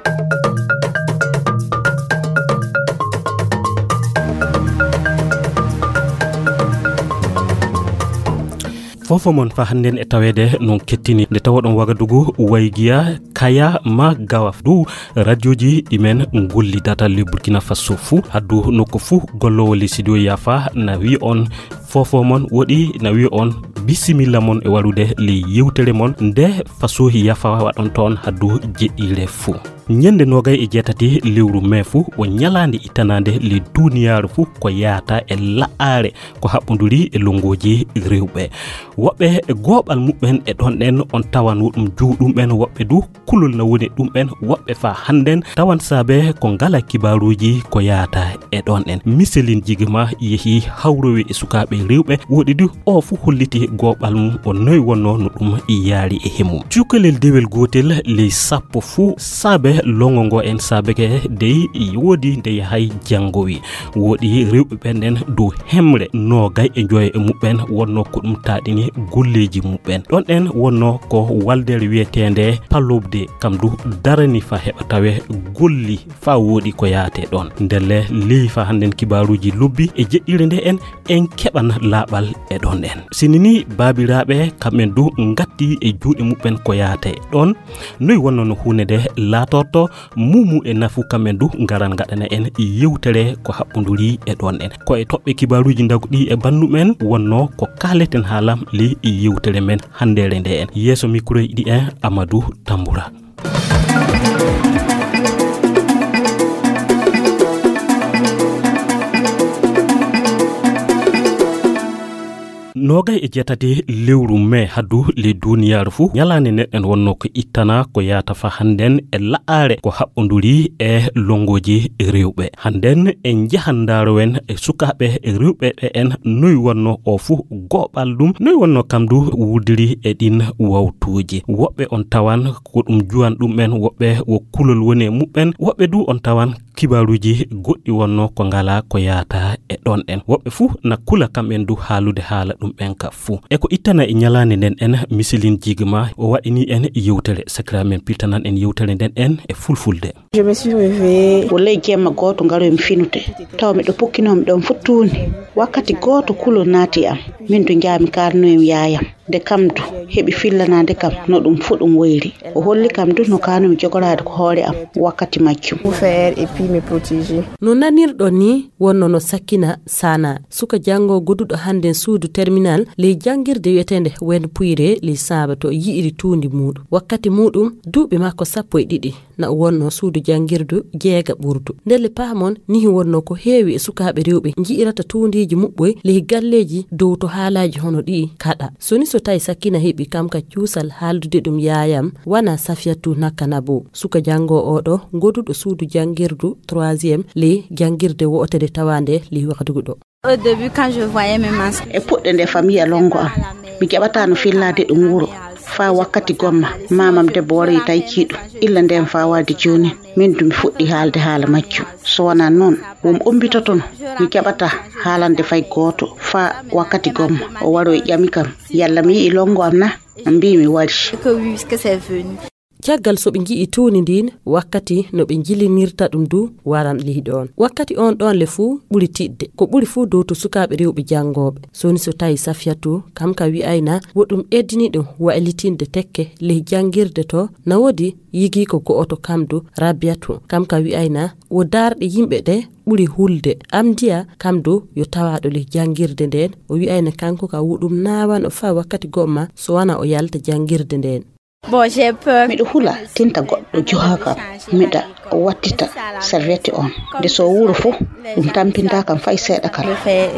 fofomon fa handen e tawede non kettini nde tawadon Wagadugu Waygiya Kaya ma Gawaf du radioji dimen ngulli data le Burkina Faso fu haddu nokko fu gollowo le studio yafa na wi on fofomon wodi na wi on bisimilla mon e warude le yewtere mon nde faso yafa wadon ton haddu jeddile fu nyende nogay e jetati lewru mefu o nyalande itanande le duniyaaru fu ko yaata e laare ko habbunduri e longoji rewbe wobbe gobal mubben e don den on tawan dum juudum ben wobbe du kulul na woni dum ben wobbe fa handen tawan sabe ko ngala kibaruji ko yaata e don den miselin jigima yehi hawrowe e sukabe rewbe wodi du o fu holliti gobal mum o noy wonno no dum yaari e hemu cukalel dewel gotel le sappo fu sabe longongo en sabeke dey wodi dey hay jangowi wodi rewbe benden do hemre no gay e joy e mubben wonno ko dum taadini golleji mubben don en wonno ko waldere wietende palobde kamdu darani fa heba tawe golli fa wodi ko yaate don ndelle li fa handen kibaruji lubbi e jeddire nde en keban labal e don en sinini babirabe kamen du ngatti e juude mubben ko yaate don noy wonno no hunede latorto mumu e nafu kamendu ngaran gadana en yewtere ko habbunduri e don en ko e tobbe kibaruji ndagudi e bandu men wonno ko kaleten halam li yewtere men handere nde en yeso micro idi en Amadou Tamboura. Nogay e jetati lewru me haddu le duniyaaru fu nyalane nedden wonno ko ittana ko yaata fa handen e laare ko habbunduri e longoji rewbe handen en jahandarowen e sukabe e rewbe en noy wonno o fu gobal dum noy wonno kamdu wudiri e din wawtuji wobbe on tawan ko dum juwan dum men wobbe wo kulol woni mubben wobbe du on tawan kibaruji goddi wonno ko ngala ko yaata e don en wobbe fu na kula kamben du halude hala dum benka fu e ko itana e nyalande den en misilin jigma o wadini en yewtere sakramen piltanan en yewtere den en e fulfulde. Je me suis réveillé o leggema goto ngaro mi finute taw mi do pukkino mi don futtuni wakkati goto kulo nati am min do jaami karno em yaayam de kamdu hebi fillanande kam no dum fudum woyri o holli kam du no kanu mi jogoraade ko hoore am wakkati maccu pour faire et puis me protéger. No nanirdo ni wonno no sakina sana suka jango godudo handen suudu terminal le jangirde wetende wen puire le sabato yiiri tundi mudu wakkati mudum duubi makko 12 na wonno suudu jangirdu jeega burdu ndelle paamon ni wonno ko heewi e sukaabe rewbe jiirata tundiji mubboy le galleji dow to haalaji hono di kada soni so tay sakina hebi kamka ciusal haldude dum yaayam wana Safiatou Nakanabo suka jango odo godudo suudu jangirdu 3e le jangirde wotede tawande li Wagadugu do. Au début quand je voyais mes masques e pudde de famille longo am mi jabata no fillade dum wuro fa wakkati gomma mamam debbo wari tay ciidu illa ndem fa wadi joni min dum fuddi haalde haala maccu so wana non wom ombitoton mi jabata haalande fay goto fa wakkati gomma o waro e jami kam yalla mi yi longo am na mbi mi wari que oui ce que c'est venu. Caggal so be ngi tuuni din wakkati no be jilinirta dum du waran liidon wakkati on don le fu buri tidde ko buri fu do to sukaabe rewbe jangobe soni so tay Safiatou kam ka wi ayna wodum eddini dum wa'ilitinde tekke le jangirde to na wodi yigi ko ko oto kamdu Rabiatou kam ka wi ayna wo darde yimbe de buri hulde amdiya kamdu yo tawado le jangirde den o wi ayna kanko ka wudum nawan o fa wakkati gomma so wana o yalta jangirde den. Bon, j'ai peur. Mi do hula tinta goddo johaka mida wattita serviette on de so wuro fu dum tampinta kam fay seeda kala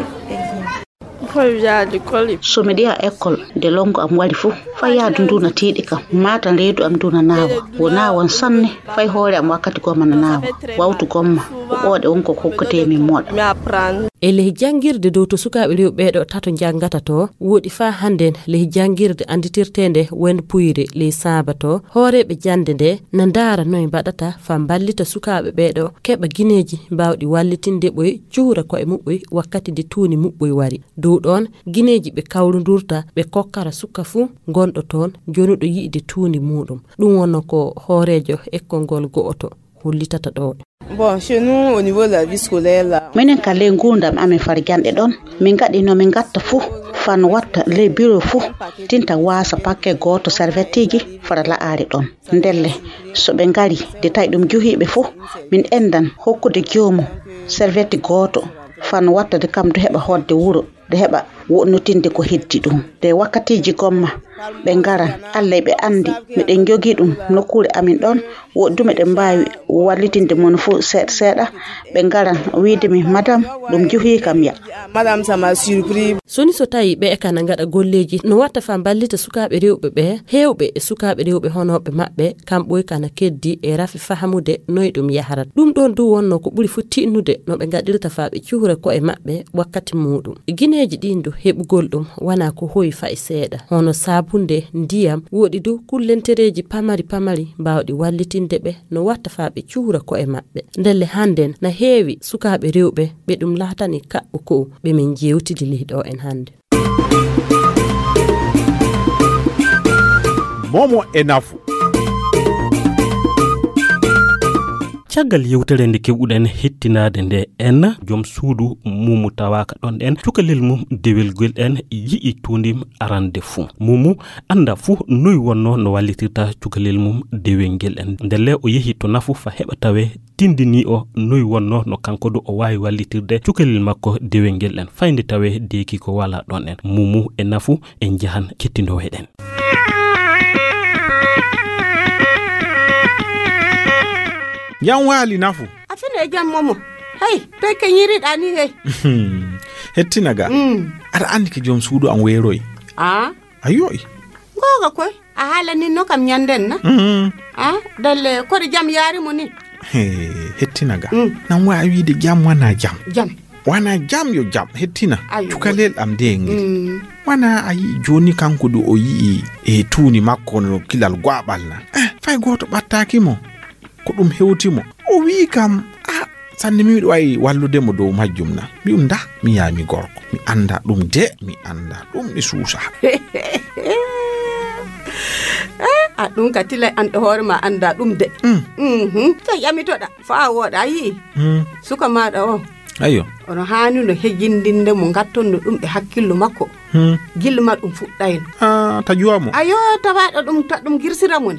so mi dia école de longo am wari fu fay yaadu nduna tiidi kam mata reedu am duna nawa wona won sanne fay hoore am wakkati gomma na nawa wawtu gomma o ode wonko hokkate mi moda ele jangirde do to sukaabe rewbe do tato jangata to wodi fa handen le jangirde anditirtende wen puyire le sabato hoorebe jande de na ndara noy badata fa ballita sukaabe beedo keba gineji bawdi wallitinde boy juura ko e mubboy wakkati de tuuni mubboy wari do ɗon gineji ɓe kawrudurta ɓe kokkara suka fu gonɗo toon jonuɗo yi'ide tuundi muɗum ɗum wonno ko hoorejo ekkongol go'oto hullitata ɗo. Bon, chez nous, au niveau de la vie scolaire, là... minen ka ley gurdam amin farjanɗe ɗon min gaɗi no min gatta fuu fan watta ley bureau fuu tinta wasa paquet goto servettiji fara la'ari ɗon ndelle so ɓe ngari de tawi ɗum juhiɓe fuu min endan hokkude jomum servette goto fan watta de kam do heɓa hodde wuro de heɓa wonnutinde ko heddi ɗum de wakkatiji gomma ɓe ngaran Allah ɓe andi miɗen jogi ɗum nokkure amin ɗon woddume ɗe mbawi wallitinde mon fu seeɗa ɓe ngaran wiidemi madame ɗum juhi kam ya madame ça m'a surpris. Soni so tawi ɓe kana ngaɗa golleji no watta fa ballita sukaɓe rewɓe ɓe hewɓe e sukaɓe rewɓe honoɓe maɓɓe kam ɓoy kana keddi e rafi fahamude noy ɗum yaharat ɗum ɗon du wonno ko ɓuri fu tinnude no ɓe gaɗirta fa ɓe cuhra ko e maɓɓe wakkati muɗum gineji ɗin du heɓugol ɗum wana ko hoyi fa e seeɗa hono sabunde ndiyam woɗi du kullentereji pamari mbawɗi wallitinde ɓe no watta fa ɓe cuhra ko e maɓɓe ndelle hannden na heewi sukaɓe rewɓe ɓe ɗum latani kaɓɓo ko ɓe min jewtidi liɗo en hande. Momo e nafu caggal yewtere nde keɓuɗen hettinade nde en joom suudu mumu tawaka ɗon en cukalel mum dewelgol en yi'i tundim arande fuu mumu anda fuu noy wonno no wallitirta cukalel mum dewelgel en ndelle o yehi to nafu fa heɓa tawe tindini o noy wonno no kanko do o wawi wallitirde cukalel makko dewelgel en fayde tawe deki ko wala ɗon en mumu e nafu en jahan kettindo heɗen. Jam wali nafu. Afine jam momo. Hey, to ke nyiri dani hey. Hettinaga. Ara andi ke jom suudu an weroy. Ah? Ayoy. Goga koy. A hala ni no kam nyanden na. Ah, dalle ko jam yari mo ni. Hettinaga. Nan wa wiide jam wana jam. Jam. Wana jam yo jam hettina. Cukalel am dengi. Wana ayi joni kanko do o yi e tuuni makko no kilal gwabal na. Fay goto battaki mo. Ko ɗum hewtimo o wi kam sanne mi wiɗo wayi wallude mo dow majjum na mi unda mi yami gorko mi anda ɗum de mi anda ɗum ɗi suusa a ɗum ka tila an ɗo hoore ma anda ɗum de so yamitoɗa fa woɗa yi suka maɗa o ayo ono hani no hejjindinde mo gattonno ɗum e hakkillo makko gillu ma ɗum fuɗɗayno tajuwamo ayo tawaɗo ɗum girsira mon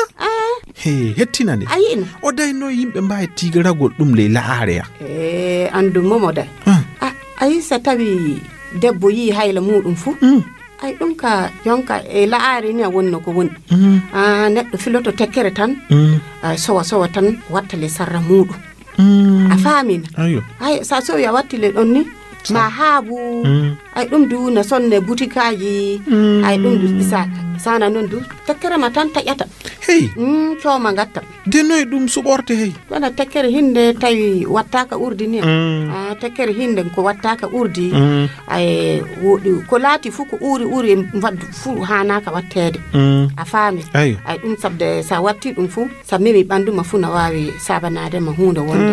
hettinane ayino o dayno yimɓe mbawi tigaragol ɗum ley laareya andu momo day ayi sa tawi debbo yi hayla muɗum fu ay ɗum ka yonka e laare ni a wonno ko woni neɗɗo filoto tekkere tan sowa tan watta le sarra muɗum a faamina ay sa sowi a watti le ɗon ni ma haabu ay ɗum du na sonne butikaji ay ɗum du sana non du tekkere ma tan taƴata hey cooma gatta de noy ɗum suɓorte hey wona tekkere hinde tawi wattaka urdi ni tekkere hinde ko wattaka urdi ay woɗi ko laati fu ko uri waddu fu hanaka wattede a faami ay ɗum sabde sa watti ɗum fu sa memi ɓanduma fu na wawi sabanade ma hunde wonde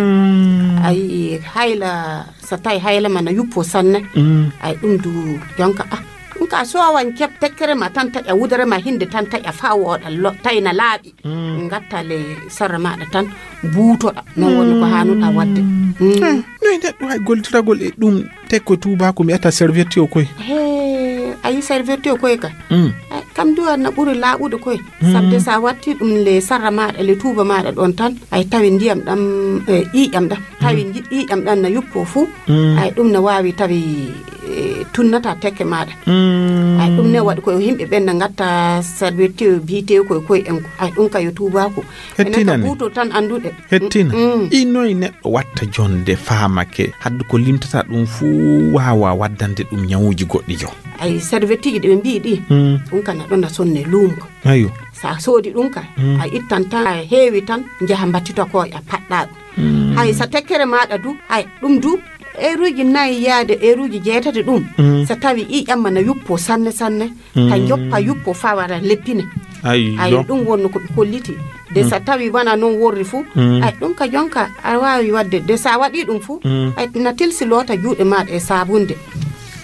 ay hayla sa tawi hayla ma na yuppo sanne ay ɗum du jonka ka sowan kep tekkere ma tan taƴa wudere ma hinde tan taƴa fa woɗa tayna laaɓi gatta le sarra maɗa tan buutoɗa non woni ko hanuɗa wadde noy neɗɗo hay gollitiragol e ɗum tekko tubako mi etta serviette o koye ayi serviette o koye ka kam duwa na ɓuri laaɓude koye sabde sa watti ɗum le sarra maɗa le tuuba maɗa ɗon tan ay tawi ndiyam ɗam ƴiƴam ɗam tawi ƴiƴam ɗam na yuppo fuu ay ɗum ne wawi tawi tunnata tekke maɗa ay ɗum ne waɗi koye yimɓe ɓen ne gatta serviette biyete koye en ay ɗum ka yo tubako hettinane buuto tan anduɗe hettina inoye neɗɗo watta jonde famake hadde ko limtata ɗum fuu wawa waddande ɗum ñawuji goɗɗi jo ay serviette ji ɗe ɓe mbi ɗi ɗum ka neɗɗo na sonne luumo ayo sa soodi ɗum ka a ittan tan a heewi tan jaha mbattito koye a paɗɗa ɗum hay sa tekkere maɗa du hay ɗum du eruji nayi yaade eruji jeetati ɗum so tawi ƴiƴamma na yuppo sanne ka joppa yuppo fa wara leppine ay ɗum wonno ko ɓe kolliti de so tawi wona noon worri fuu ay ɗum ka jonka a wawi wadde de sa waɗi ɗum fuu ay na tilsi loota juuɗe maɗa e sabunde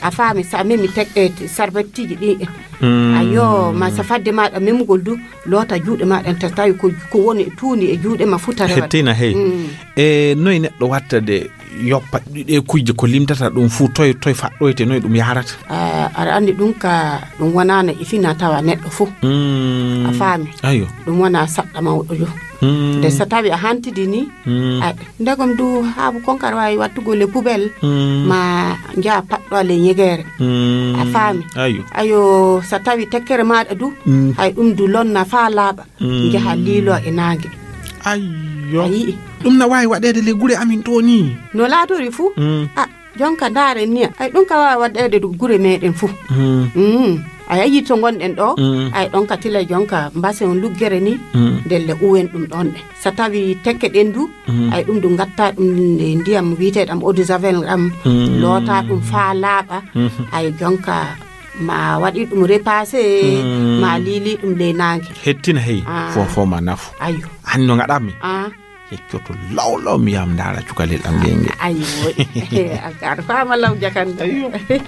a faami sa memi tekkete sarbatiji ɗi ayo ma safadde maɗa memugol du loota juuɗe maɗa ta tawi ko woni tuuni e juuɗe ma futata hettina hey e noy neɗɗo wattade yoppa ɗe kujje ko limtata ɗum fu toy faɗɗoyte noy ɗum yarata aɗa andi ɗum ka ɗum wonana ifina tawa neɗɗo fu a faami ayo ɗum wona saɗɗa mawɗo yo nde so tawi a hantidi ni ndegom du haabu konkar wawi wattugo le poubelle ma jaa paɗɗo le ñegere a faami ayo so tawi tekkere maɗa du hay ɗum du lonna fa laaɓa jaha liilo e naange ayo ɗum na wawi waɗede le gure amin to ni no laatori fu jonka ndaare ni ay ɗum ka wawi waɗede du gure meɗen fu ay yi to gonɗen ɗo ay ɗon ka tila jonka mbase on luggere ni delle uwen ɗum ɗon ɗe so tawi tekke ɗen du ay ɗum du gatta ɗum ndiyam wiyeteɗam eau de javel ɗam loota ɗum fa laaɓa ay jonka ma waɗi ɗum repassé ma liili ɗum le nangue hettina hey fofo ma nafu ayo an no gaɗami heccoto lawlaw mi yam ndaara cukalel am ngenge ayo agar fama law jakande ayo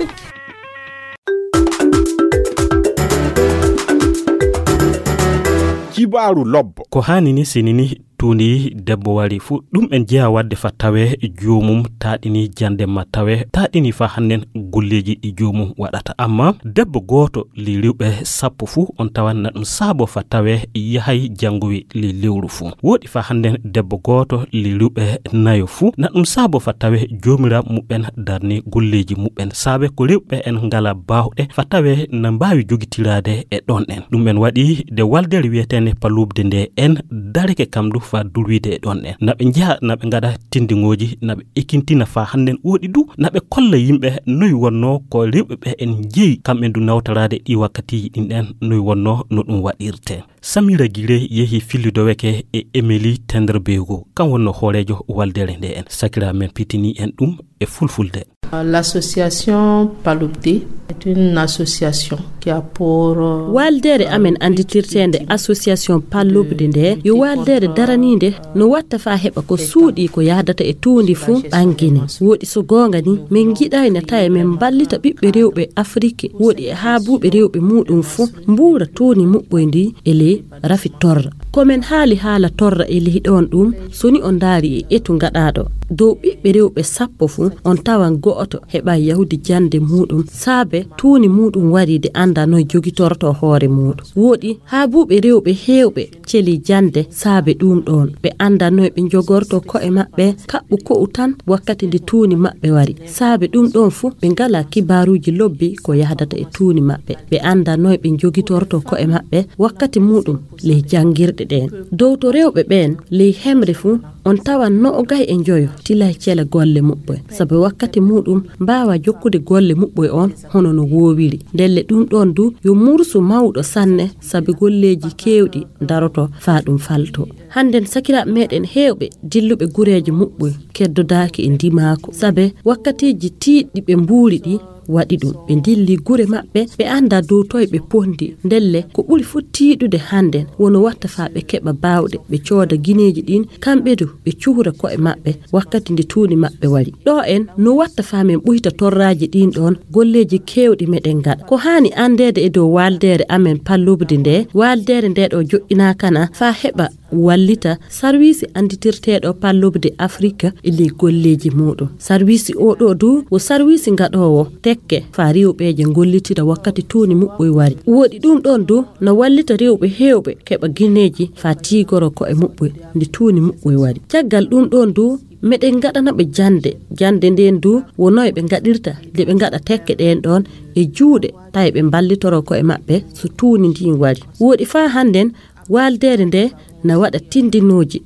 kibaru lobbo ko hani ni sinini tundi debbo wari fu dum en jeya wadde fa tawe joomum taadini jande ma tawe taadini fa hannen golleji di joomum wadata amma debbo goto li liwbe sappo fu on tawanna dum sabo fa tawe yahay jangowi li lewru fu wodi fa hannen debbo goto li liwbe nayo fu na dum sabo fa tawe joomira mubben darni golleji mubben sabe ko liwbe en ngala baawde fa tawe na mbaawi jogitirade e don en dum en wadi de waldere wietene palubde nde en dareke kamdu fa dulwide don en nabe njaha nabe ngada tindingoji nabe ikintina fa hannen wodi du nabe kolla yimbe noy wonno ko rewbe be en jeyi kambe du nawtarade di wakati din en noy wonno no dum wadirte Samira Gile yehi fillido weke e Emily Tenderbego kan wonno horejo waldere nde en sakira men pitini en dum e fulfulde. L'association Palubde est une association qui a pour waldere amen anditirtende association Palubde nde yo waldere daraninde no watta fa heba ko suudi ko yahdata e tuundi fu bangine wodi so gonga ni men gida ina tay men ballita bibbe rewbe Afrique wodi ha bube rewbe mudum fu mbura tuuni mubboyndi ele rafi torra komen haali haala torra ele don dum soni on daari e etu ngadado do bibbe rewbe sappo fu on tawan go'oto heba yahudi jande mudum saabe tuuni mudum wari de anda no jogitorto hoore mudum wodi ha bube rewbe hewbe celi jande saabe dum don be anda no be jogorto ko e mabbe kabbu ko utan wakkati de tuuni mabbe wari saabe dum don fu be ngala kibaruji lobbi ko yahdata e tuuni mabbe be anda no be jogitorto ko e mabbe wakkati mudum le jangirde den dow to rewbe ben le hemre fu on tawan no o gay e joyo tilay cela golle mubbe sabe wakkati mudum baawa jokkude golle mubbe on hono no wowiri delle dum don du yo mursu mawdo sanne sabe golleji kewdi daroto faadum falto handen sakira meden hewbe dillube gureji mubbe keddodaaki e ndimako sabe wakkatiji tiiddi be mbuuri di wadi dum be dilli gure mabbe be anda do toy be pondi delle ko buri futtiidude handen wono watta fa be keba baawde be cooda gineji din kambe du be cuhura ko e mabbe wakkati ndi tuuni mabbe wari do en no watta fa men buyta torraaji din don golleji kewdi meden gada ko hani andede e do waldere amen Palubde nde waldere nde do jo'ina kana fa heba wallita service anditirteedo Palubde Afrique ili golleji mudum service o do du wo service ngadowo tekke fa rewbeje gollitira wakkati tuuni mubboy wari wodi dum don du no wallita rewbe hewbe keba gineji fa tigoro ko e mubboy ndi tuuni mubboy wari caggal dum don du meden gadana be jande den du wonoy be gadirta de be gada tekke den don e juude tay be ballitoro ko e mabbe so tuuni ndin wari wodi fa handen waldere nde na wada tindinoji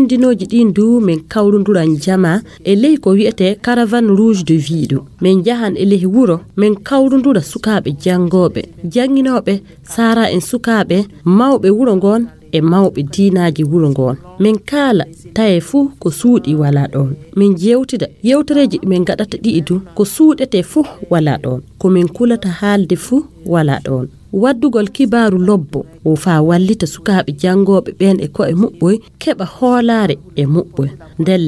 din du men kawrunduran jama e ley ko wiete caravane rouge de vie men jahan e ley wuro men kawrundura sukaabe jangobe janginobe sara en sukaabe mawbe wuro gon e mawbe diinaji wuro gon men kala taye fu ko suudi wala don men jewtida yewtereji men gadata diidu ko suudete fu wala don ko men kulata haalde fu wala don waddugol kibaru lobbo o fa wallita sukaabe jangobe ben e ko e mubboy keba hoolaare e mubboy delle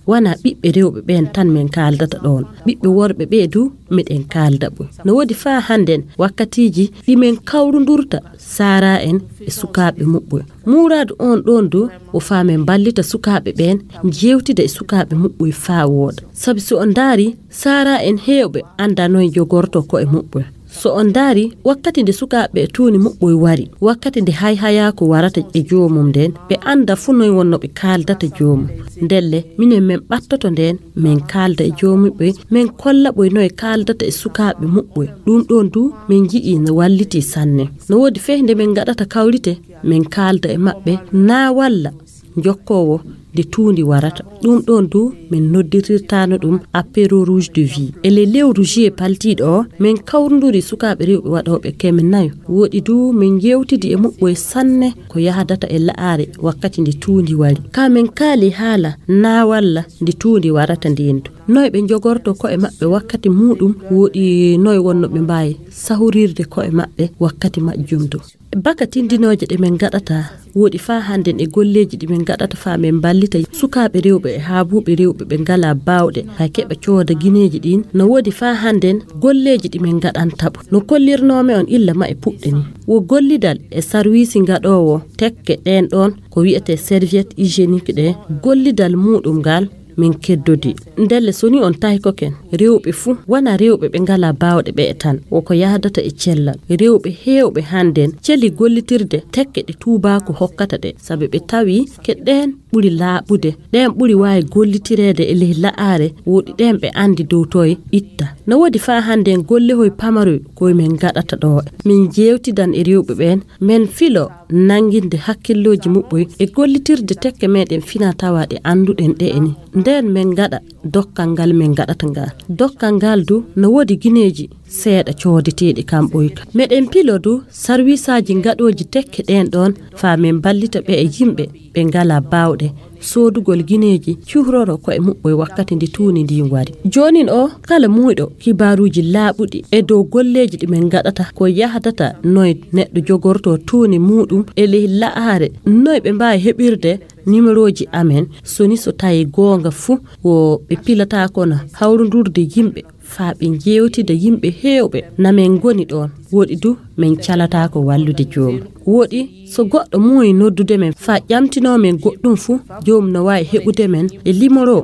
wana ɓiɓɓe rewɓe ɓen tan min kaldata ɗon ɓiɓɓe worɓe ɓe du miɗen kalda ɓe no wodi fa handen wakkatiji ɗimen kawrudurta sara en e sukaɓe muɓɓe muradu on ɗon du o famen ballita sukaɓe ɓen jewtida e sukaɓe muɓɓe fa woda sabi so on daari sara en hewɓe anda noye jogorto ko e muɓɓe so on daari wakkati nde sukaɓe tuuni muɓɓoy wari wakkati nde hayhayako warata e joomum nden ɓe anda fu noye wonno ɓe kaldata joomum ndelle minen min ɓattoto nden min kalda e joomuɓe min kolla ɓoy noye kaldata e sukaɓe muɓɓoy ɗum ɗon du min jii no walliti sanne no wodi fehi nde min gaɗata kawrite min kalda e maɓɓe na walla jokkowo de tuundi warata ɗum ɗon du min noddirirtano ɗum apéro rouge de vie ele lewru juillet paltiɗo o min kawruduri sukaɓe rewɓe waɗoɓe kemen nayo woɗi du min jewtidi e muɓɓoye sanne ko yahdata e la'are wakkati nde tuundi wari ka min kaali haala na walla nde tuundi warata ndendu noye ɓe jogorto ko'e maɓɓe wakkati muɗum woɗi noye wonno ɓe mbawi sahurirde ko'e maɓɓe wakkati majjum du baka tindinoje ɗe min gaɗata woɗi fa handen e golleji ɗi min gaɗata fa min ballita sukaɓe rewɓe e haabuɓe rewɓe ɓe ngala bawɗe ha keɓa cooda guineji ɗin no wodi fa handen golleji ɗi min gaɗantaɓo no kollirnome on illa ma e puɗɗe ni wo gollidal e sarwisi gaɗowo tekke ɗen ɗon ko wiyete serviette hygiénique ɗe gollidal muɗum ngal min keddodi ndelle soni on tahi koken rewɓe fu wana rewɓe ɓe ngala bawɗe ɓe tan woko yahdata e cellal rewɓe hewɓe handen celli gollitirde tekke ɗe tubako hokkata ɗe sabi ɓe tawi keɗɗen ɓuri laaɓude ɗen ɓuri wawi gollitirede e ley la'are woɗi ɗen ɓe andi dow toye itta no wodi fa handen gollehoy pamaroy koye min gaɗata ɗo min jewtidan e rewɓe ɓen min filo nanginde hakkilloji muɓɓoy e gollitirde tekke meɗen fina tawaɗe anduɗen ɗe eni nden min gaɗa dokkal ngal min gaɗata ngal dokkal ngal du no wodi guineji seeɗa coodeteɗi kam ɓoyka meɗen pilo du sarwisaji gaɗoji tekke ɗen ɗon fa min ballita ɓe e yimɓe ɓe ngala bawɗe sodugol guineji cuhroro ko e muɓɓoy wakkati ndi tuuni ndi wari jonin o kala muyɗo kibaruji laaɓuɗi e dow golleji ɗi min gaɗata ko yahdata noye neɗɗo jogorto tuuni muɗum e ley la'are noye ɓe mbawi heɓirde numéroji amen soni so tawi gonga fuu wo ɓe pilata kono hawrudurde yimɓe fa ɓe jewtida yimɓe hewɓe namen goni ɗon woɗi du min calata ko wallude joomum woɗi so goɗɗo muuyi noddude men fa ƴamtinomen goɗɗum fuu joomum no wawi heɓude men e numéro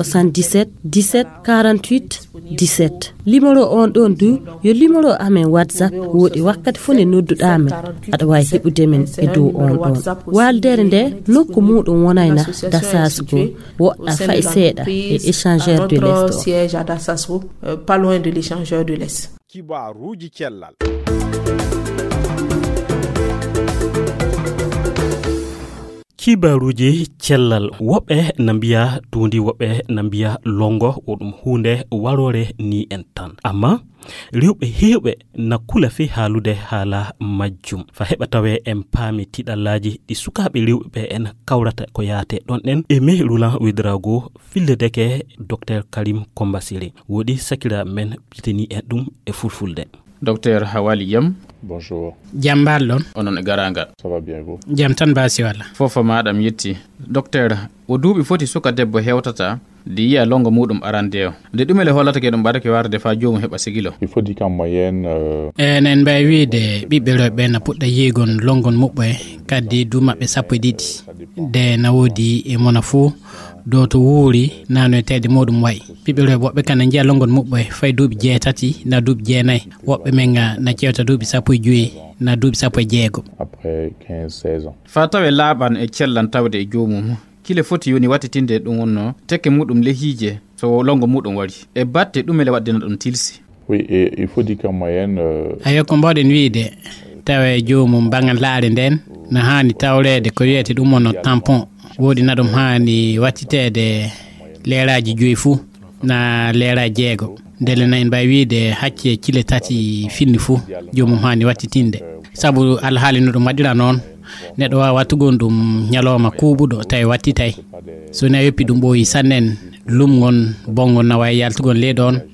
77 17 48 17 numéro on ɗon du yo numéro amen whatsapp woɗi wakkati fuu nde nodduɗamen aɗa wawi heɓude men e dow on ɗon waldere nde nokku muɗum wonayna dasasgo woɗɗa fay seeɗa e échangeur de l'Est pas loin de l'échangeur de l'Est. Kibaruji cellal. kibaruji cellal woɓɓe na mbiya tuundi woɓɓe na mbiya longo oɗum hunde warore ni en tan amma rewɓe hewɓe na kula fe haalude haala majjum fa heɓa tawe en paami tiɗallaji ɗi sukaɓe rewɓe ɓe en kawrata ko yaate ɗon ɗen e me Roulant Ouédraogo filledeke docteur Karim Kombasili woɗi sakira men piteni en ɗum e fulfulde. Docteur Hawali Yam. Bonjour. Jambal ɗon onon e garanga. Ça va bien vous? Jam tan basi walla. Fofa maɗam yetti. Docteur, o duuɓi foti suka debbo hewtata di yiya longo muɗum arande o nde ɗumele hollata ke ɗum ɓaɗake warde fa jomum heɓa sigilo. Il faut dire qu'en moyenne enen mbawi wiide ɓiɓɓe rewɓe na puɗɗa yiigon longon muɓɓe kaddi du maɓɓe sappo e ɗiɗi de na woodi e mona fuu do to wuuri nano tedde modum way ɓiɓɓe rewɓe woɓɓe kana jiya longon muɓɓe fay duuɓi jeetati na duuɓi jeenayyi woɓɓe men na cewta duuɓi sappo e joyi na duuɓi sappo e jeego après 15-16 ans fa tawe laaɓan e cellan tawde e joomum kile foti yoni wattitinde ɗum wonno tekke muɗum lehiije so longo muɗum wari e batte ɗumele waddina ɗum tilsi. Oui, et il faut dire qu'en moyenne ayo ko mbawɗen wiide tawe joomum bangal laare nden no hani tawrede ko wiyete ɗum wonno tampon woodi na ɗum hani wattitede leeraji joyi fuu na leeraji jeego ndele na en mbawi wiide hacce cile tati finni fuu joomum hani wattitinde sabu alhaali no ɗum waɗira noon neɗɗo wawa wattugon ɗum ñalawma kuuɓuɗo tawi wattitay so ni a yoppi ɗum ɓooyi sannen lumgon bongon na wawi yaltugon ley ɗon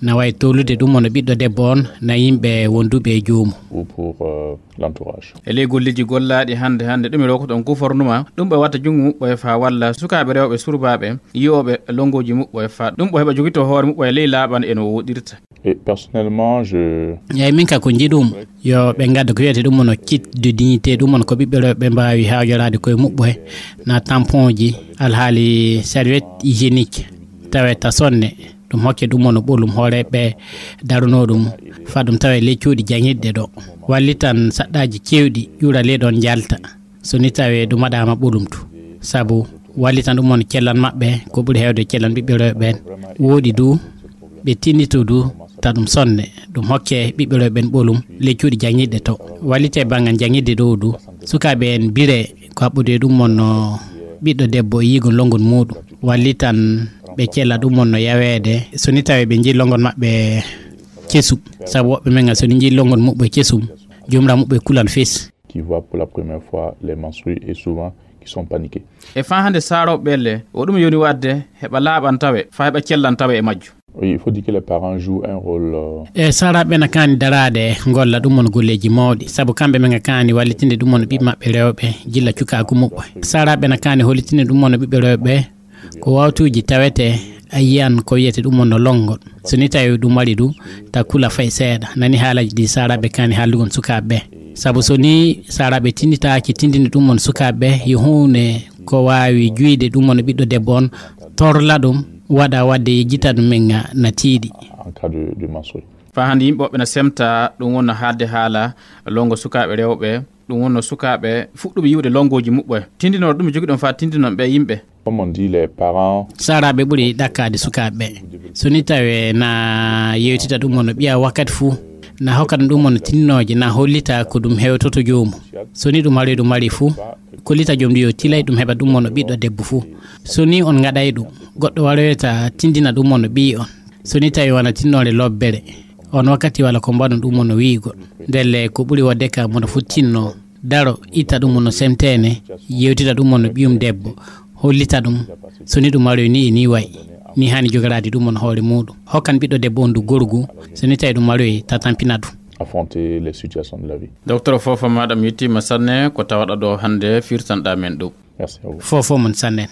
na way tolude ɗum ono ɓiɗɗo debbo on na yimɓe wonduɓe e joomu ou pour l'entourage. E ley golliji gollaɗi hande ɗum ɗo ko ɗon kufornuma ɗum ɓe watta jungo muɓɓo e fa walla sukaɓe rewɓe surbaɓe yiyoɓe longoji muɓɓo e fa ɗum ɓo heɓa jogito hoore muɓɓo e ley laaɓan eno woɗirta. Et personnellement eyyi min ka ko jiɗum yo ɓe gadda ko wiyete ɗum ono kit de dignité ɗum on ko ɓiɓɓe rewɓe mbawi hawjorade koye muɓɓo he na tampon ji alhaali serviette hygiénique taweta sonne ɗum hokke ɗum ono ɓolum hooreɓe daruno ɗum fa ɗum tawa ley cuuɗi jangidde ɗo walli tan saɗɗaji kewɗi ƴuura ley ɗon jalta so ni tawi ɗum waɗama ɓolum tu saabu walli tan ɗum ono cellan maɓɓe ko ɓuuri hewde cellan ɓiɓɓe rewɓe ɓen woɗi du ɓe tinnito du ta ɗum sonne ɗum hokke ɓiɓɓe rewɓe ɓen ɓolum ley cuuɗi jangidde to wallite banggal jangidde ɗo du sukaɓe en bire ko haɓɓude ɗum onno ɓiɗɗo debbo yigo longol muɗum walli tan ɓe cella ɗum on no yawede so ni tawi ɓe jii longon maɓɓe kesum sabu woɓɓe men so ni jii longon muɓɓe kesum jomra muɓɓe kulan fes qui voient pour la première fois les menstrues et souvent qui sont paniqués. E fa hande saroɓe ɓelle o ɗum yoni wadde heɓa laaɓan tawe fa heɓa cellan tawe e majju. Oui, il faut dire que les parents jouent un rôle. E saraɓe na kani darade golla ɗum on golleji mawɗi sabu kamɓe men kani wallitinde ɗum on ɓiɓɓe maɓɓe rewɓe jilla cukagu muɓɓe saraɓe na kani hollitinde ɗum on ɓiɓɓe rewɓe ko wawtuji tawete a yiyan ko wiyete ɗum on no longol so ni tawi ɗum waɗi du ta kula fay seeɗa nani haalaji ɗi saraɓe kani haallugon sukaɓeɓe saabu so ni saraɓe tinditaki tindini ɗum on sukaɓeɓe yo hunde ko wawi juyde ɗum on ɓiɗɗo debbo on torla ɗum waɗa wadde yejjita ɗum men na tiiɗi en cas de menstrues. fa hande yimɓeɓe na semta ɗum wonno haalde haala longo sukaɓe rewɓe ɗum wonno sukaɓe fuɗɗuɓe yiwde longoji muɓɓe tindino ɗum jogui ɗon fa tindinon ɓe yimɓe. Comme on dit, les parents saraɓe ɓuuri ɗakkade sukaɓeɓe so ni tawi na yewtita ɗum on ɓiya wakkati fuu na hokkata ɗum on tindinoje na hollita ko ɗum hewtoto jomum so ni ɗum ari ɗum ari fuu kollita jomum yo tilay ɗum heɓa ɗum on ɓiɗɗo debbo fuu so ni on gaɗay ɗum goɗɗo waroyta tindina ɗum on ɓi on so ni tawi wona tinnore lobbere on wakkati walla ko mbaɗon ɗum on wiigo ndelle ko ɓuuri wadde ka mono fu tinno daro itta ɗum on semtene yewtita ɗum on ɓiyum debbo hollita ɗum so ni ɗum waroy ni wayi ni hani jogorade ɗum on hoore muɗum hokkan ɓiɗɗo debbo on du gorgu so ni tawi ɗum waroy tatampina ɗum affronter les situations de la vie. Docteur Fofo madame yettima sanne ko tawaɗa ɗo hande firtanɗa men ɗum. Merci à vous. Fofo mon sanne.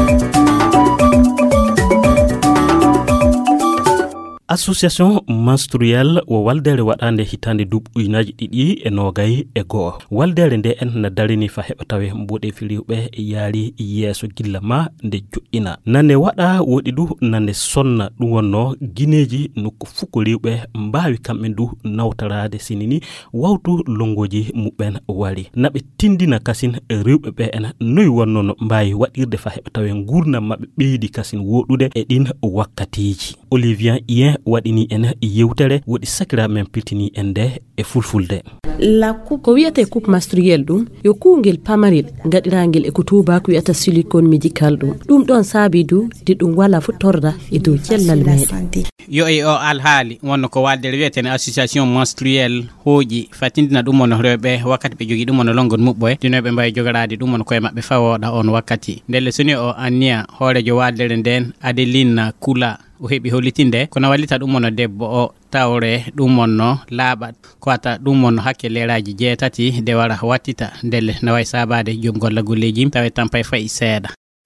association menstruelle wo waldere waɗande hitande duuɓuinaji ɗiɗi e nogay e goho waldere nde en na darini fa heɓa tawe mboɗe filiwɓe yaari yeeso gilla ma nde joƴƴina nane waɗa woɗi du nane sonna ɗum wonno guineji nokku fukko rewɓe mbawi kamɓen du nawtarade sinini wawtu longoji muɓɓen wari naɓe tindina kasin rewɓe ɓe en noyi wonnono mbawi waɗirde fa heɓa tawe gurnam maɓɓe ɓeydi kasin woɗude e ɗin wakkatiji Olivien Ien waɗini en yewtere woɗi sakira men piltini en nde e fulfulde ko wiyete coupe menstruelle ɗum yo kuugel pamarel gaɗirangel e ko tubako wiyata silicone médical ɗum ɗon saabi du de ɗum wala fu torda e dow cellal meɗen yo e o alhaali wonno ko waldere wiyeten association menstruelle hooƴi fatindina ɗum on rewɓe wakkati ɓe jogui ɗum on longon muɓɓoye dinoɓe mbawi jogorade ɗum on koye maɓɓe fawoɗa on wakkati ndelle soni o anniya hoorejo waldere nden Adeline Kula o heɓi hollitinde kono wallita ɗum on debbo o tawre ɗum on no laaɓat ko ata ɗum on hakke leraji jeetati de wara wattita ndelle na way sabade joom golla golleji tawe tampay fayi seeɗa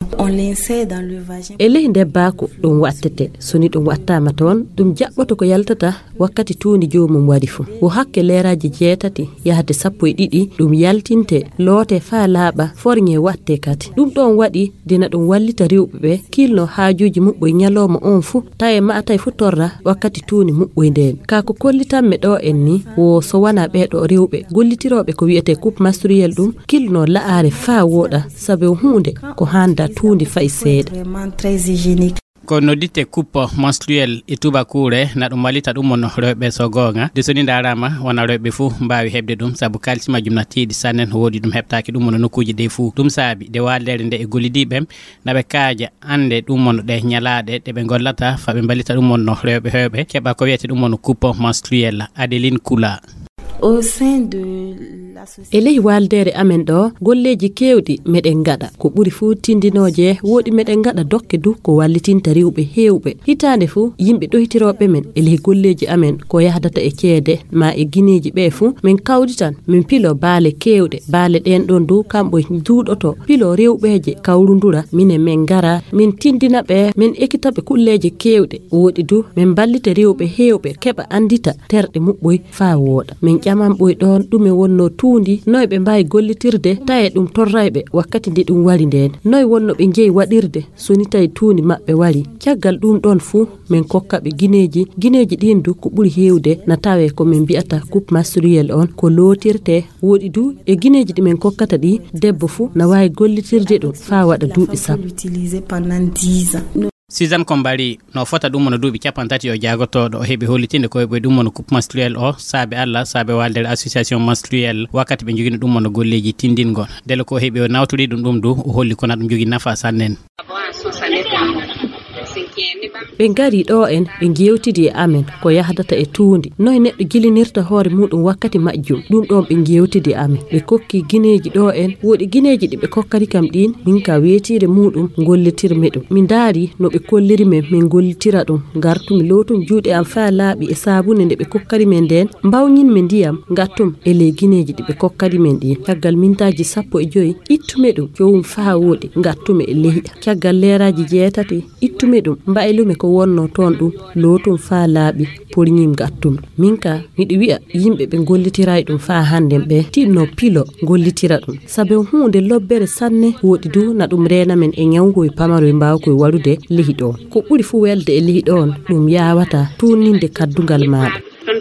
e ley debbako ɗum wattete soni ɗum wattama toon ɗum jaɓɓoto ko yaltata wakkati tuundi jomum waɗi fuu wo hakke leraji jeetati yahde 12 ɗum yaltinte loote fa laaɓa forñe watte kati ɗum ɗon waɗi dina ɗum wallita rewɓeɓe kilno haajuji muɓɓoy ñalowma on fuu tawe ma atay fu torra wakkati tuundi muɓɓoy nden kako kollitanɓe ɗo en ni wo so wona ɓeɗo rewɓe gollitiroɓe ko wiyete coupe menstruelle ɗum kilno la'are fa woɗa sabu hunde ko handa tuundi fay seeɗa ko noddite coupe menstruelle e tubakure na ɗum wallita ɗum on rewɓe so gonga de soni darama wona rewɓe fuu mbawi heɓde ɗum saabu kalci majum na tiiɗi sannen woodi ɗum heɓtaki ɗum on nokkuji ɗe fuu ɗum saabi de waldere nde e gollidiɓe naɓe kaaja ande ɗum on ɗe ñalaɗe ɗe ɓe gollata fa ɓe ballita ɗum on rewɓe hewɓe keɓa ko wiyete ɗum on coupe menstruelle Adeline Kula Au sein de la société. E ley waldere amen ɗo golleji kewɗi meɗen gaɗa ko ɓuri fuu tindinoje woɗi meɗen gaɗa dokke du ko wallitinta rewɓe hewɓe hitande fuu yimɓe ɗoytiroɓe men e ley golleji amen ko yahdata e ceede ma e guineji ɓe fuu min kawditan min pilo baale kewɗe baale ɗen ɗon du kamɓe duuɗoto pilo rewɓeje kawrundura minen min gara min tindina ɓe min ekkitaɓe kulleje kewɗe woɗi du min ballita rewɓe hewɓe keɓa andita terɗe muɓɓoy fa wooɗa min ƴaman ɓoy ɗon ɗume wonno tuundi noy ɓe mbawi gollitirde tawe ɗum torrayɓe wakkati nde ɗum wari nden noy wonno ɓe jeeyi waɗirde soni tawi tuundi maɓɓe wari caggal ɗum ɗon fuu min kokkaɓe guineji ɗin du ko ɓuuri hewde na tawe ko min mbiyata coupe menstruel on ko lootirte woɗi du e guineji ɗi min kokkata ɗi debbo fuu na wawi gollitirde ɗum fa waɗa duuɓi sappo. Suzanne Kombari no fota ɗum mono duuɓi capantati o jagotoɗo o heeɓi hollitinde koye ɓoye ɗum mono coupe menstruel o saabe Allah saabe waldere association menstruel wakkati ɓe jogino ɗum mono golleji tindingol dele ko heeɓi o nawtori ɗum du o holli kona ɗum jogui nafa sannen. ɓe gari ɗo en ɓe gewtidi e amen ko yahdata e tuundi noy neɗɗo gilinirta hoore muɗum wakkati majjum ɗum ɗon ɓe gewtidi e amen ɓe kokki guineji ɗo en woɗi guineji ɗi ɓe kokkari kam ɗin min ka weetire muɗum gollitirmi ɗum min daari no ɓe kolliri men min gollitira ɗum gartumi lootum juuɗe am fa laaɓi e sabune nde ɓe kokkari men nden mbawñinmi ndiyam gattum e ley guineji ɗi ɓe kokkari men ɗin caggal mintaji 15 ittume ɗum cowum fa woɗi gattume e leyɗa caggal leeraji 6 ittume ɗum mbaylume ko wonno toon ɗum lootum fa laaɓi porñim gattum min ka miɗo wi'a yimɓe ɓe gollitiray ɗum fa handen ɓe tinno pilo gollitira ɗum sabe hunde lobbere sanne woɗi du na ɗum rena men e ñawgoye pamaro e mbawkoye warude lehi ɗon ko ɓuri fuu welde e lehi ɗon ɗum yawata tunninde kaddugal maɗa.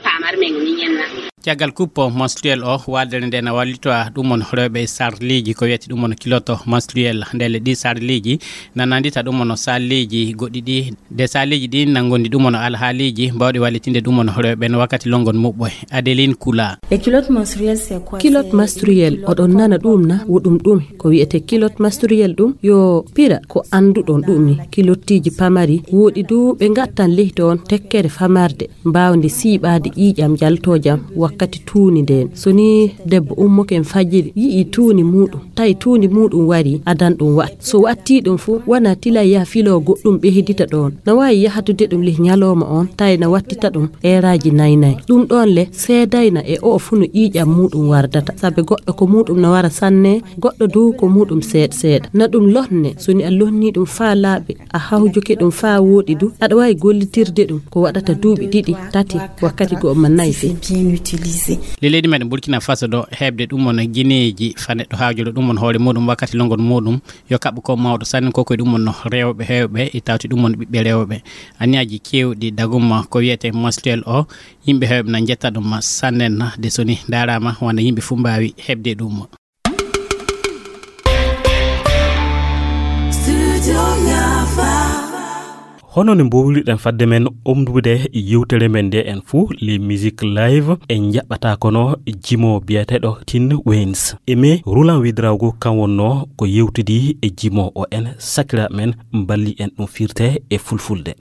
caggal coupe menstruel o waldere nde na wallitoa ɗum mon rewɓe sarliji ko wiyete ɗum mon kiloto menstruel ndele ɗi sarliji nanandita ɗum mon saliji goɗɗi ɗi de saliji ɗi nangondi ɗum mon alhaaliji mbawɗi wallitinde ɗum mon rewɓe no wakkati longon muɓɓoy Adeline Kula. Kilote menstruel oɗon nana ɗum na woɗum ɗum ko wiyete kilote menstruel ɗum yo pira ko anduɗon ɗum ni kilottiji pamari woɗi du ɓe gattan lehi toon tekkere famarde mbawde siɓade ƴiƴam jaltojam wakkati tuuni nden soni debbo ummoken fajiri yii tuuni muɗum tawi tuuni muɗum wari adan ɗum wat so watti ɗum fu wana tila yaha filo goɗɗum ɓeydita ɗon na wawi yahatude ɗum leh ñalowma on tawi na wattita ɗum eraji naynayi ɗum ɗon le seedayna e o fu no ƴiƴam muɗum wardata saabe goɗɗo ko muɗum no wara sanne goɗɗo du ko muɗum seeɗa na ɗum lonne soni a lonni ɗum fa laaɓi a hawjuke ɗum fa woɗi du aɗa wawi gollitirde ɗum ko waɗata duuɓi 2 3 wakkati go ma nayi fe. le leydi meɗen Burkina Faso ɗo heɓde ɗum mon guineji fa neɗɗo haajuɗo ɗum mon hoore muɗum wakkati longon muɗum yo kaɓɓo ko mawɗo sanne kokoye ɗum mon no rewɓe hewɓe e tawti ɗum mon ɓiɓɓe rewɓe aniyaji kewɗi daguma ko wiyete menstruel o yimɓe hewɓe na jetta ɗum sannen de soni darama wanda yimɓe fu mbawi heɓde ɗum. hono ne mbowliɗen fadde men omdude yewtere men nde en fuu les musique live en jaɓɓata kono jimo biyeteɗo Tin Waynes eme Roland Widrago kan wonno ko yewtidi e jimo o en sakira men balli en ɗum firte e fulfulde.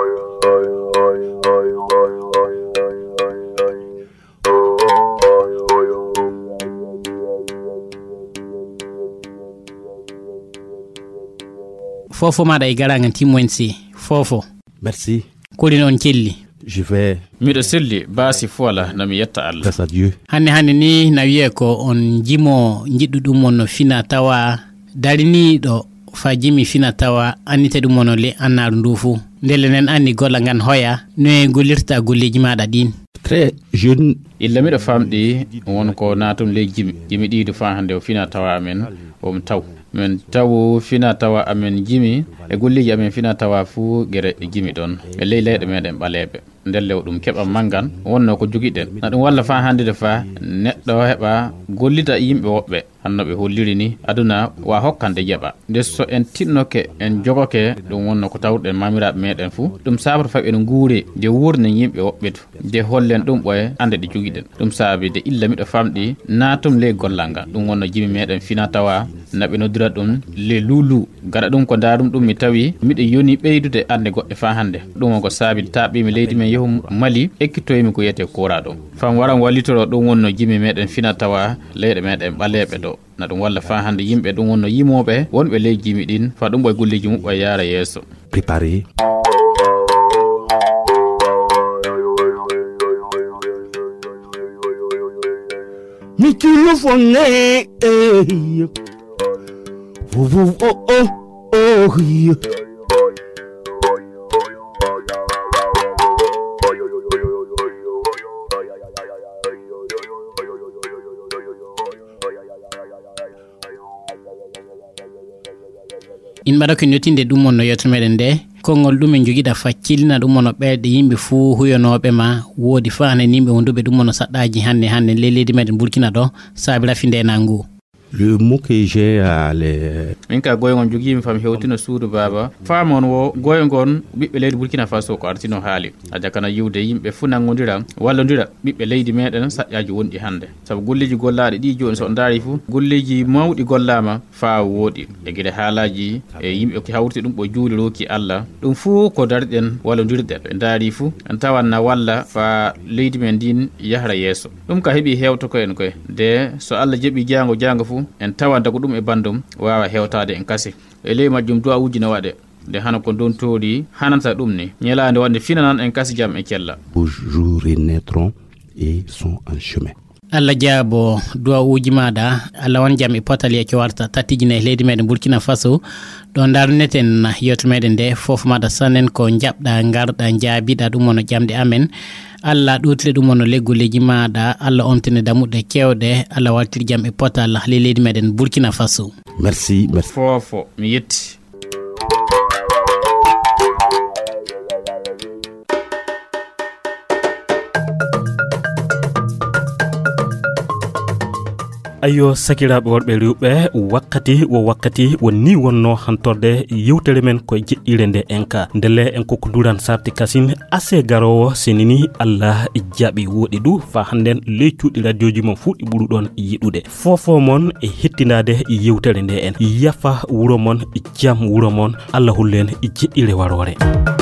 fofo maɗa e garangan Tin Waynes fofo. Merci. Kuli non kelli. Je vais. Miɗo selli baasi fola nami yetta Allah. Grâce à Dieu. Hande ni na wiye ko on jimo jiddu ɗum mon no fina tawa dariniɗo fa jimi fina tawa annite ɗum mon le annaru ndu fu ndele nen anni golla ngan hoya no gollirta golleji maɗa ɗin. Très jeune. Illa miɗo famɗi won ko natum le jimi ɗiɗi fa hande o fina tawa amen taw men taw fina tawa amen jimi e golleji amen fina tawa fu gere jimi ɗon e ley leyɗe meɗen ɓaleɓe ndelle ɗum keɓa mangan wonno ko jogiɗen na ɗum walla fa hande de fa neɗɗo heɓa gollita yimɓe woɓɓe annaɓe holliri ni aduna wa hokkande jaɓa nde so en tinnoke en jogoke ɗum wonno ko tawɗen mamiraɓe meɗen fuu ɗum sabata faɓe no guure nde wurnen yimɓe woɓɓeto nde hollen ɗum ɓoye ande ɗe joguiɗen ɗum saabi de illa miɗo famɗi natum ley gollal ngal ɗum wonno jimi meɗen fina tawa naɓe noddira ɗum le lulu gaɗa ɗum ko darum ɗum mi tawi miɗo yoni ɓeydude ande goɗɗe fa hande ɗum wonko saabi taɓimi leydi men yehu Mali ekkitoyimi ko yiyete kora ɗo fam waran wallitoro ɗum wonno jimi meɗen fina tawa leyɗe meɗen ɓaleɓe ɗo na ɗum walla fa hande yimɓe ɗum wonno yimoɓe wonɓe ley jimi ɗin fa ɗum ɓoye golleji muɓɓa yaara yeeso préparé. Mi kilofone oh oh oh in mbaɗa ko notinde ɗum wonno yetto meɗen nde konngol ɗum en joguiɗa faccilina ɗum wonno ɓeyɗe yimɓe fuu huyonoɓe ma woodi fahane yimɓe wonduɓe ɗum wonno saɗɗaji hannde leydi meɗen Burkina ɗo saabi rafi ndenal ngu. Le mot que j'ai à les... min ka goygon jogimi fam hewtino suudu baba famon wo goygon ɓiɓɓe leydi Burkina Faso ko artino haali a jakana yiwde yimɓe fu nangodira wallodira ɓiɓɓe leydi meɗen saƴƴaji wonɗi hande saabu golleji gollaɗe ɗi joni so daari fu golleji mawɗi gollama fa wooɗi e gueɗe haalaji e yimɓe ko hawrti ɗum ɓo juuli roki Allah ɗum fu ko darɗen wallodirɗen ɓe daari fu en tawanna walla fa leydi men din yahra yeeso ɗum ka heeɓi hewto ko en koye de so Allah jeeɓi jango fu en tawanta ko ɗum e bandum wawa hewtade en kasi e ley majjum du'a uji no waɗe nde hana ko don toodi hananta ɗum ni ñelande wonde finanan en kasi jam e cella jours renaîtront et sont en chemin. Allah jaabo du'a uji maɗa Allah wan jam e potali e cowarta tattijine e leydi meɗen Burkina Faso ɗo darneten yetto meɗen nde foof maɗa sanen ko jaɓɗa garɗa jaabiɗa ɗum wonno jamde amen Allah ɗutire ɗum wonno leggolleji maɗa Allah omtine damuɗe kewɗe Allah waltir jam e potal le leydi meɗen Burkina Faso. Merci. Fofo mi yetti. ayo sakiraɓe worɓe rewɓe wakkati woni wonno hantorde yewtere men ko jeɗɗire nde enka ndele en koko duran sarti kasine assez garowo senini Allah jaaɓi woɗi du fa handen ley cuuɗi radioji mon fuɗɗi ɓuruɗon yiɗude fofo mon e hettinade yewtere nde en yafa wuro mon jam wuro mon Allah hullen jeɗɗire warore.